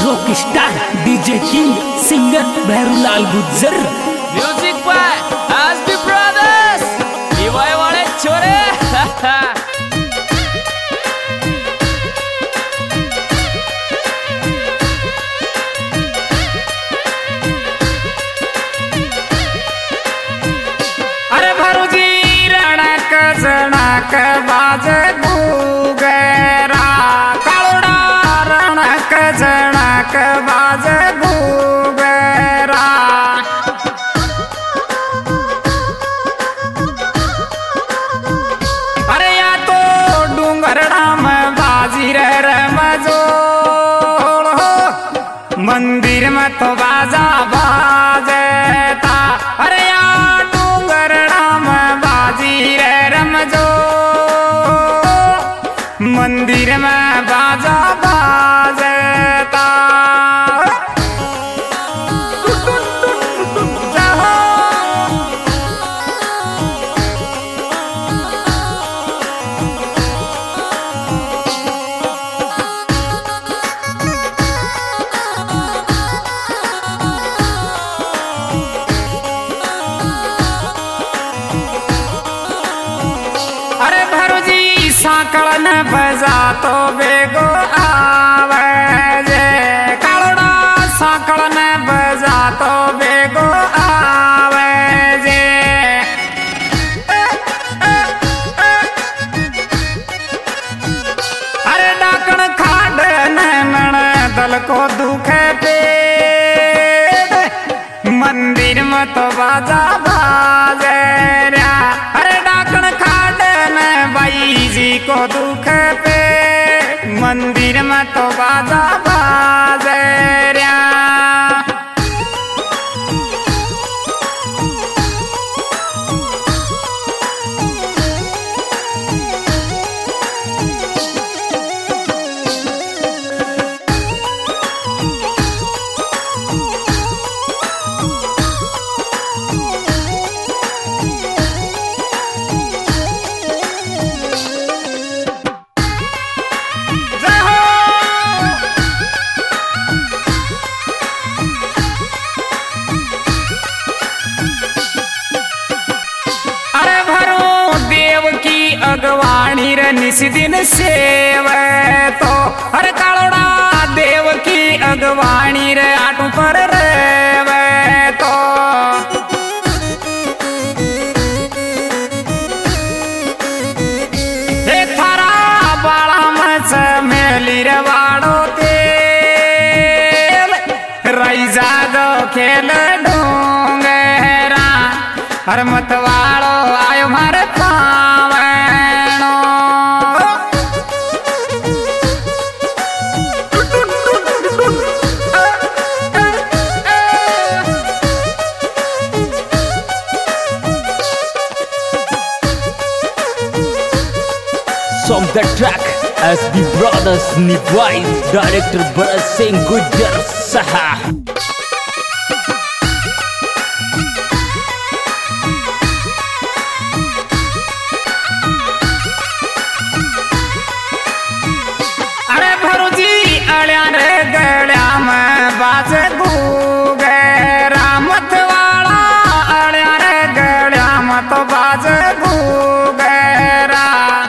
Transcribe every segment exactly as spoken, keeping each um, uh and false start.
Rock star DJ king singer Bahrulal Gujjar. Music by SB brothers, ईवाई वाले छोरे। अरे भरुजी रणक जनक बाज गुगरा कालुड़ा रणक जनक बाज गुगरा। अरे या तो डूंगरड़ा में बाजी रे मजोड़ हो, मंदिर में तो बाजा बाजता। अरे या डूंगरड़ा में बाजी रे रमजो, मंदिर में बाजा बाजता। अरे भरुजी साकड़न बजा तो बेगो आवे जे, कालुड़ा साकड़न बजा तो बेगो आवे जे। अरे डाकण खाड़ नैनण दल को दुखे पे, मंदिर में तो बाजा बाजे रहा। अरे डाकण बाई जी को दुख पे, मंदिर में तो बाजा बाजे रहा। अगवाणी रे निस दिन सेव तो, अरे कालोड़ा देव की अगवाणी रे आटू पर रेवे तो। हे थारा बाड़ा मच मेली रे वाड़ो तेल, रईजा दो खेल ढूंगरा। अरे मतवाड़ो आयो मारे पावे। Song the track S B Brothers Nivai, director Bharat Singh Gujjar Saha। अरे भरुजी अड़िया रे गड़िया में बाज गुगरा, मत वाला अड़िया रे गड़िया में तो बाज गुगरा।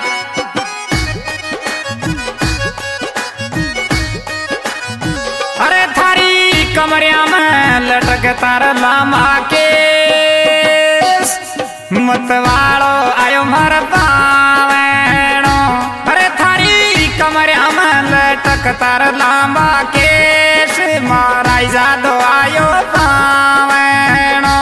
अरे थारी कमरिया में लटक तार लामा के, मत वालो आयो मर पावेणो। अरे थारी कमरिया में लटक तार लामा केस, माराई जादो आयो पावेणो।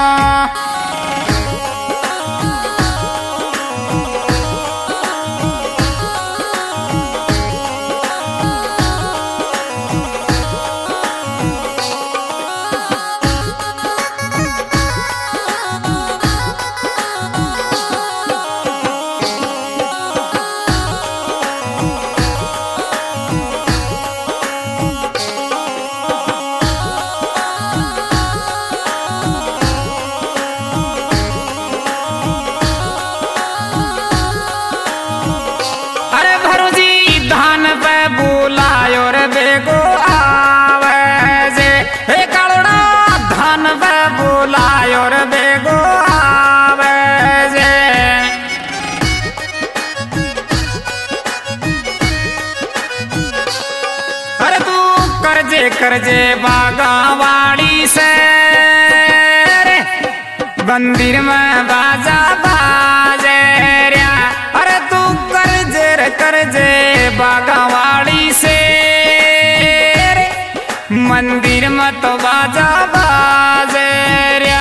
करजे करजे बागावाड़ी से रे मंदिर में बाजा बाजे रया। अरे तू करजे रे करजे बागावाड़ी से रे मंदिर में तो बाजा बाजे रया।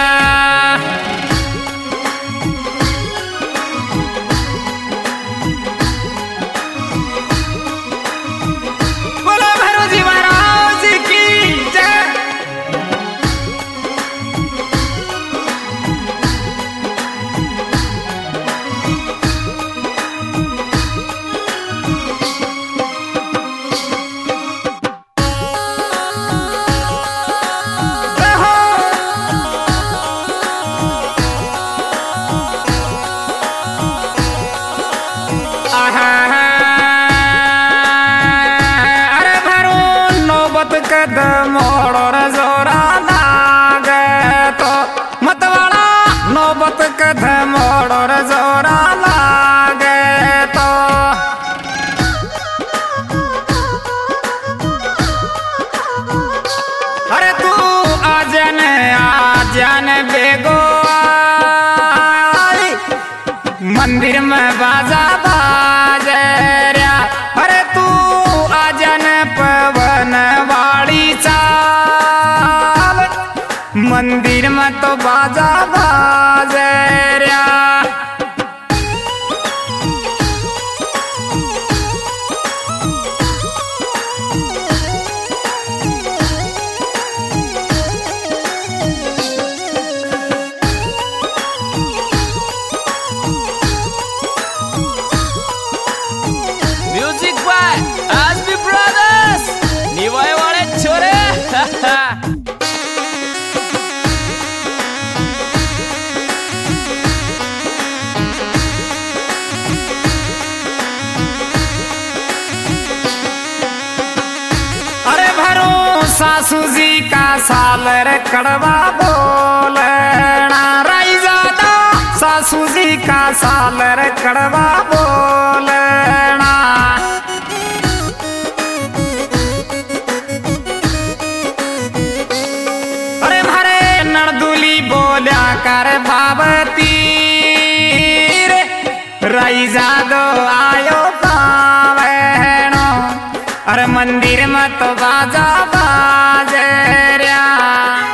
मोड़ो जोरा लागे तो मतवाड़ा नौबत कद मोड़ो जोरा लागे तो। अरे तू आजन आजन बेगो आई मंदिर में बाजा बाजे रया। अरे तू आजन पवन वाली चाल मंदिर में तो बाजा बाजे रया। म्यूजिक बाय एसबी ब्रदर्स निवाई वाले छोरे। अरे भरो सासू जी का सालर कड़वा बोलना राई ज्यादा सासू जी का सालर कड़वा बोलना। अरे भरे नरदुली बोल्या कर भावती रे राई जादो आयो पावनो। अरे मंदिर में तो बाजा बाजे रया।